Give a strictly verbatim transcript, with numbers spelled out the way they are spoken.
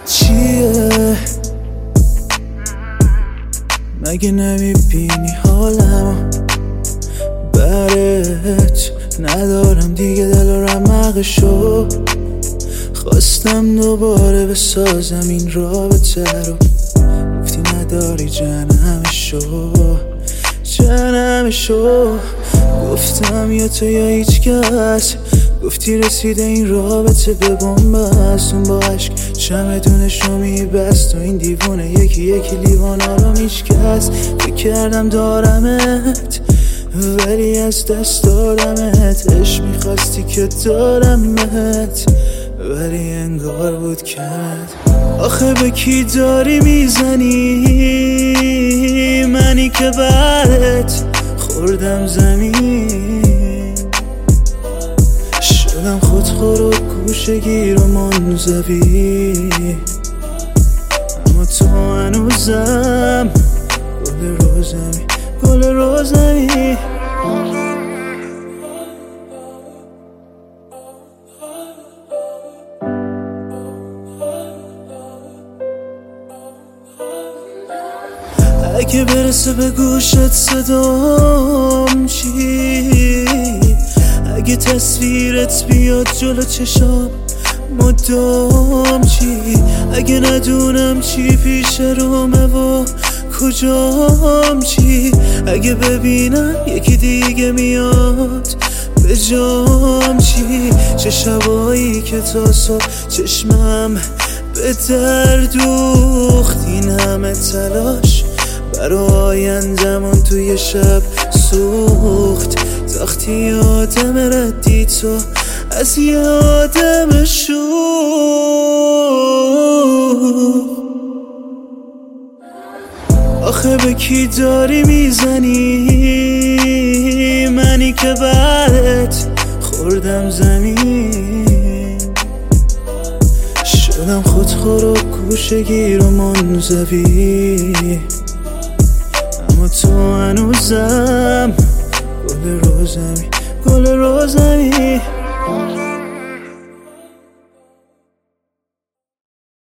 چیه؟ مگه نمیبینی حالمو؟ برات ندارم دیگه دل و رمقشو. خواستم دوباره بسازم این رابطه رو، گفتی نداری جنمشو جنمشو. گفتم یا تو یا هیچ کس، گفتی رسیده این رابطه به بنبست. اون با عشق چمدونش رو میبست و این دیوونه یکی یکی لیوان آرامیش کس. فکر کردم دارمت ولی از دست دادمت. عشق میخواستی که دارمت ولی انگار بود کمت. آخه به کی داری میزنی؟ منی که بعدت خوردم زمین، شدم خودخور و گوشه‌گیر و منزوی. اما تو هنوزم گل روزمی گل روزمی. اگه برسه به گوشت صدام چی؟ اگه تصویرت بیاد جلو چشام مدام چی؟ اگه ندونم چی پیش رومه و کجام چی؟ اگه ببینم یکی دیگه میاد به جام چی؟ چه شبایی که تا صبح چشمم به در دوخت. این همه تلاش برای آیندمون توی شب سوخت. وقتی یادم ردی تو از یادم شوخ. آخه به کی داری میزنی؟ منی که بعدت خوردم زمین، شدم خودخور و گوشه‌گیر و منزوی. اما تو هنوزم گل روزمی گل روزمی.